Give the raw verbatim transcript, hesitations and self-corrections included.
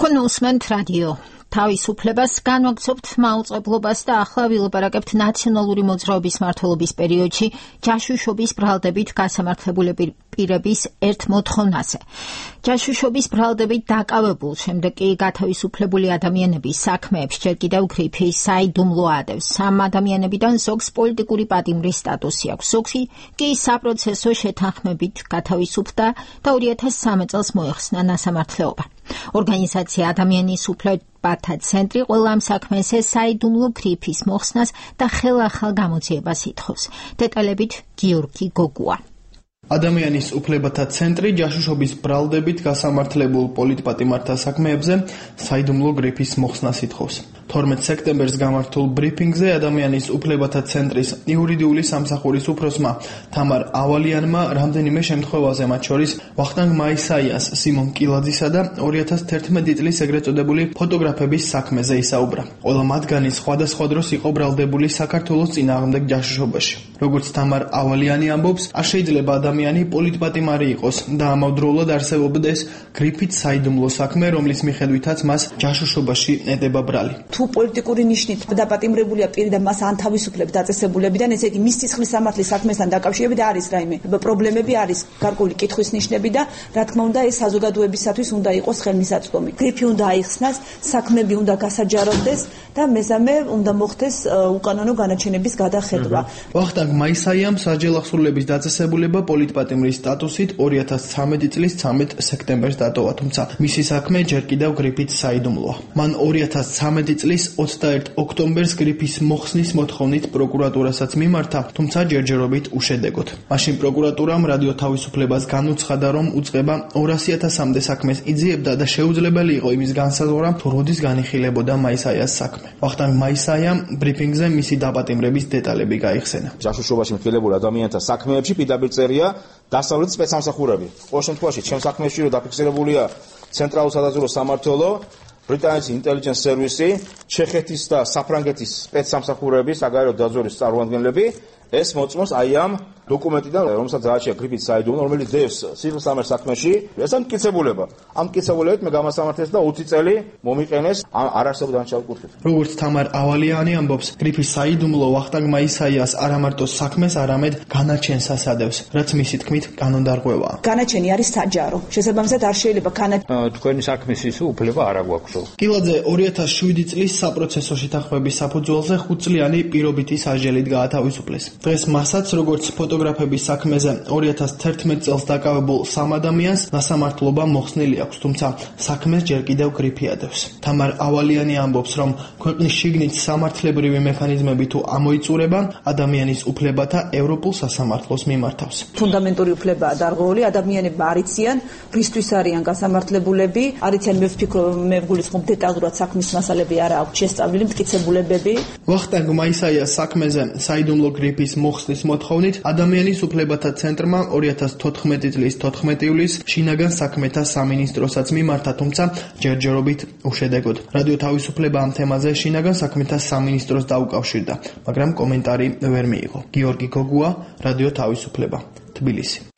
თქვენ უსმენთ რადიო თავისუფლებას, განვაგრძობთ მაუწყებლობას და ახლა ვილაპარაკებთ ნაციონალური მოძრაობის მმართველობის პერიოდში ჯაშუშობის ბრალდებით გასამართლებული პირების ერთ მოთხოვნაზე. ჯაშუშობის ბრალდებით დაკავებულ, შემდეგ კი გათავისუფლებული ადამიანების საქმეებს ჯერ კიდევ გრიფი საიდუმლო ადევს. სამ ადამიანებიდან ზოგს პოლიტიკური პატიმრის სტატუსი აქვს, ზოგი კი საპროცესო შეთანხმებით გათავისუფლდა და ორი ათას სამი წელს მოეხსნა ნასამართლეობა. ორგანიზაცია ადამიანის უფლებათა ცენტრი ყველა ამ საქმეზე საიდუმლო გრიფის მოხსნას და ხელახალ გამოძიებას ითხოვს. დეტალებით გიორგი გოგუა. ადამიანის უფლებათა ცენტრი ჯაშუშობის ბრალდებით გასამართლებულ პოლიტპატიმართა საქმეებზე საიდუმლო გრიფის მოხსნას ითხოვს. თორმეტ სექტემბერს გამართულ ბრიფინგზე ადამიანის უფლებათა ცენტრის იურიდიული სამსახურის უფროსმა თამარ ავალიანმა რამდენიმე შემთხვევაზე, მათ შორის ვახტანგ მაისაიას, სიმონ კილაძისა და ორი ათას თერთმეტი წლის ეგრეთ წოდებული ფოტოგრაფების საქმეზე ისაუბრა. ყველა მათგანი სხვადასხვა დროს იყო ბრალდებული საქართველოს წინააღმდეგ ჯაშუშობაში. როგორც თამარ ავალიანი ამბობს, არ შეიძლება ადამიანი პოლიტპატიმარი იყოს და ამავდროულად არსებობდეს გრიფით საიდუმლო საქმე, რომლის მიხედვითაც მას ჯაშუშობაში ეტება ბრალი. თუ პოლიტიკური ნიშნით დაპატიმრებულია პირი და მას ან თავისუფლებს დაწესებულებიდან, ესე იგი მის სისხლის სამართლის საქმესთან დაკავშირებით არის რაიმე პრობლემები, არის გარკვეული კითხვის ნიშნები და რა თქმა უნდა ეს საზოგადოებისათვის უნდა იყოს ხელმისაწვდომი. გრიფი უნდა აიხსნას, საქმეები უნდა გასაჯაროვდეს და მესამე უნდა მოხდეს უკანონო განაჩენების გადახედვა. ვახტანგ მაისაიამ საჯელახსრულების დაწესებულება პოლიტპატიმრის სტატუსით ორი ათას ცხრამეტი წლის ცამეტ სექტემბერს დატოვა, თუმცა მისი საქმე ჯერ კიდევ გრიფით საიდუმლოა. მან ორი ათას ცხრამეტი წლის ოცდაერთი ოქტომბერს გრიფის მოხსნის მოთხოვნით პროკურატურასაც მიმართა, თუმცა ჯერჯერობით უშედეგოდ. მაშინ პროკურატურამ რადიო თავისუფლებას განუცხადა, რომ უწყება ორასი ათასამდე საქმეს იძიებდა და შეუძლებელი იყო იმის განსაზღვრა, თუ როდის განიხილებოდა მაისაიას საქმე. ვახტანგ მაისაიამ ბრიფინგზე მისი დაპატიმრების დეტალები გაიხსენა. ჯაშუშობაში მთილებულ ადამიანთა საქმეებში პირდაპირ წერია დასავლეთის სპეცსამსახურები. ყოველ შემთხვევაში, ჩემ საქმეში რომ დაფიქსირებულია ცენტრალურ სადაზვერვო სამმართველო, ბრიტანეთის ინტელიგენს სერვისი, ჩეხეთის და საფრანგეთის სპეცსამსახურების საგარეო დაზვერვის წარმომადგენლები ეს მოწმობს აი ამ დოკუმენტიდან, რომელსაც აჩია გრიფით საიდუმლო, რომელიც დევს სისხლსამართლის საქმეში, ეს ამტკიცებულება. ამ მტკიცებულებით მე გამასამართლეს და ოცი წელი მომიყენეს არ არსებობ დანაშაულ კუთხით. როგორც თამარ ავალიანი ამბობს, გრიფის საიდუმლო ვახტანგ მაისაიას არა მარტო საქმეს, არამედ განაჩენსაც ადევს, რაც მისი თქმით კანონდარღვევაა. განაჩენი არის საჯარო. შესაბამისად არ შეიძლება განაჩენი თქვენი საქმის ის უფლება არ აგვაქვსო. კილაძე ორი ათას შვიდი წლის საპროცესო შეთანხმების საფუძველზე ხუთწლიანი პირობითი სასჯელით გაათავისუფლეს. დღეს მასაც, როგორც ფოტოგრაფების საქმეზე ორი ათას თერთმეტი წელს დაკავებულ სამ ადამიანს ნასამართლობა მოხსნილი აქვს, თუმცა საქმეს ჯერ კიდევ გრიფი ადევს. თამარ ავალიანი ამბობს, რომ ქვეყნის შიგნით სამართლებრივი მექანიზმები თუ ამოიწურება, ადამიანის უფლებათა ევროპულ სასამართლოს მიმართავს. ფუნდამენტური უფლებაა დარღვეული, ადამიანები არიციან, რისთვის არიან გასამართლებულები, არიციან, მე ვფიქრობ, მე ვგულისხმობ დეტალურად საქმის მასალები არა აქვს შესწავლილი, მტკიცებულებები. ვახტანგ მაისაიას საქმეზე საიდუმლო გრიფის მოხსნის მოთხოვნით ადამიანის უფლებათა ცენტრმა ორი ათას თოთხმეტი წლის თოთხმეტი ივლისს შინაგან საქმეთა სამინისტროსაც მიმართა, თუმცა ჯერჯერობით უშედეგოდ. რადიო თავისუფლება ამ თემაზე შინაგან საქმეთა სამინისტროს დაუკავშირდა, მაგრამ კომენტარი ვერ მიიღო. გიორგი გოგუა, რადიო თავისუფლება, თბილისი.